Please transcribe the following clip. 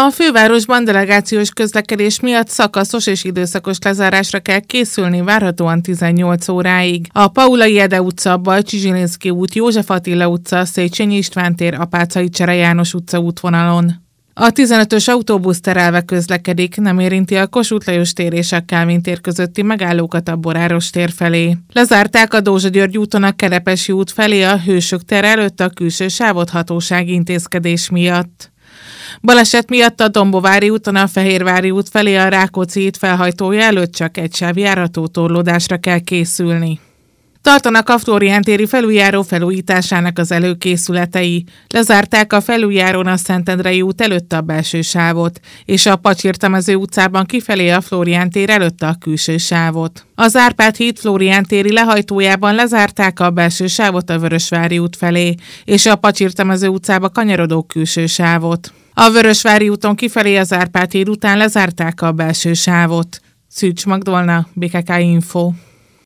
A fővárosban delegációs közlekedés miatt szakaszos és időszakos lezárásra kell készülni várhatóan 18 óráig. A Paulai Ede utca, Bajcsi Zsilinszky út, József Attila utca, Széchenyi István tér, Apáczai Csere János utca útvonalon. A 15-ös autóbusz terelve közlekedik, nem érinti a Kossuth Lajos tér és a Kálvin tér közötti megállókat a Boráros tér felé. Lezárták a Dózsa György úton a Kerepesi út felé a Hősök tér előtt a külső sávot hatósági intézkedés miatt. Baleset miatt a Dombovári úton a Fehérvári út felé a Rákóczi híd felhajtója előtt csak egy sáv járható torlódásra kell készülni. Tartanak a Flórián téri felüljáró felújításának az előkészületei. Lezárták a felüljárón a Szentendrei út előtt a belső sávot, és a Pacsirtamező utcában kifelé a Flórián tér előtt a külső sávot. Az Árpád híd Flórián téri lehajtójában lezárták a belső sávot a Vörösvári út felé, és a Pacsirtamező utcába kanyarodó külső sávot. A Vörösvári úton kifelé az Árpád híd után lezárták a belső sávot. Szűcs Magdolna, BKK Info.